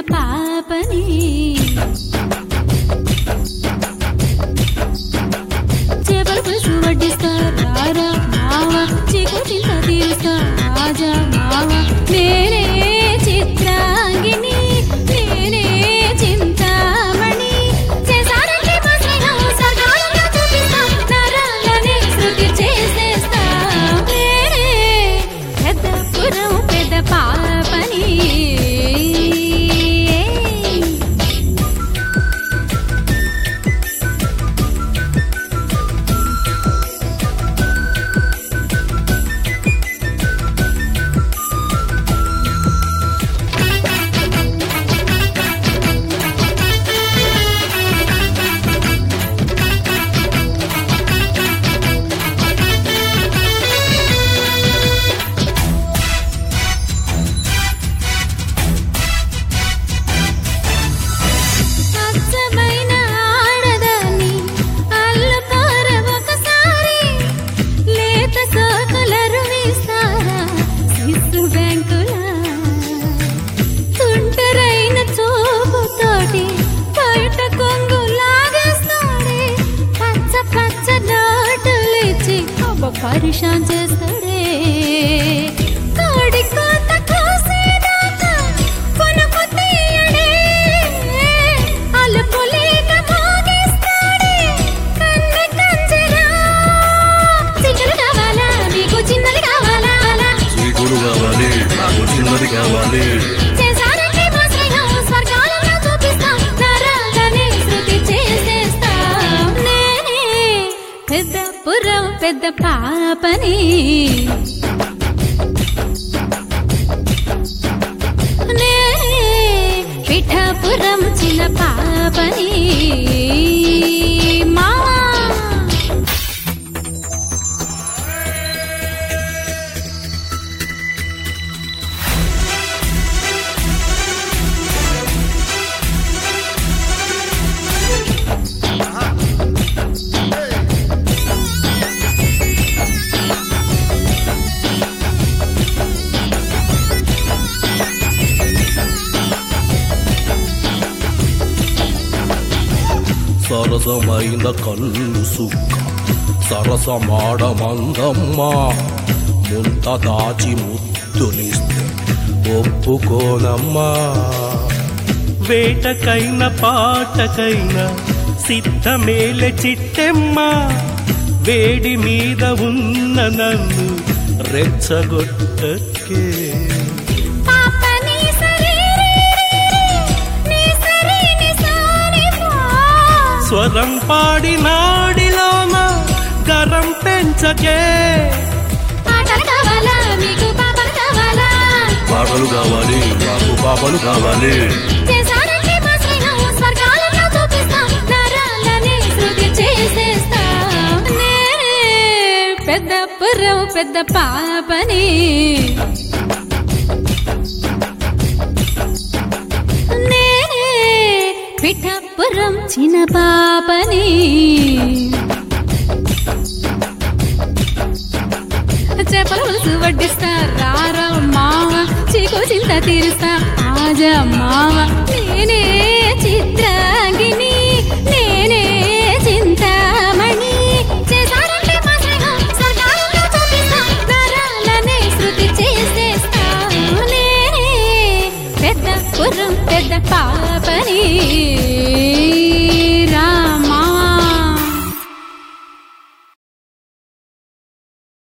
పాపని చేపల పులుసు వడ్డిస్తా రారా మావ చీకు చింత తీరుస్తా రాజా మావ నేనే చిత్రాంగిని నేనే చింతామణి చేసారంటే మా స్నేహం సర్గాలలో చూపిస్తా నరాలనే శృతి చేసేస్తా నేనే పెద్దపురం పెద్ద పాపని పరిశాన్ చేస్తాడే కాడి కోత కోసేదాకా కొనుకు తీయడే అలుపులేక మోగిస్తాడే కన్నె కంజరా చిన్నలు కావాలా నీకు చిన్నది కావాలా చీకులు కావాలి నాకు చిన్నది కావాలి చేసారంటే మా స్నేహం స్వర్గాలలో చూపిస్తా నరాలనే శృతి చేసేస్తా నేనే పెద్దపురం పెద్ద పాపని నేనే పిఠాపురం చిన్న పాపని మావా సరసమైన కళ్ళు సుక్క సరసమాడమందమ్మా ముంత దాచి ముద్దులిస్తే ఒప్పుకోనమ్మా వేటకైన పాటకైన సిద్ధమేలె చిట్టెమ్మ వేడి మీద ఉన్న నన్ను రెచ్చగొట్టకే స్వరం పాడి నాడిలోన గరం పెంచకే పాటలు కావాలా మీకు పాపలు కావాలా పాటలు కావాలి నాకు పాపలు కావాలి చేసారంటే మా స్నేహం స్వర్గాలలో చూపిస్తా నరాలనే శృతి చేసేస్తా నేనే పెద్దపురం పెద్ద పాపని నేనే పిఠాపురం చిన్న పాపని చేపల పులుసు వడ్డిస్తా రారా మావ చీకు చింత తీరుస్తా ఆజా మావ నేనే చిత్ర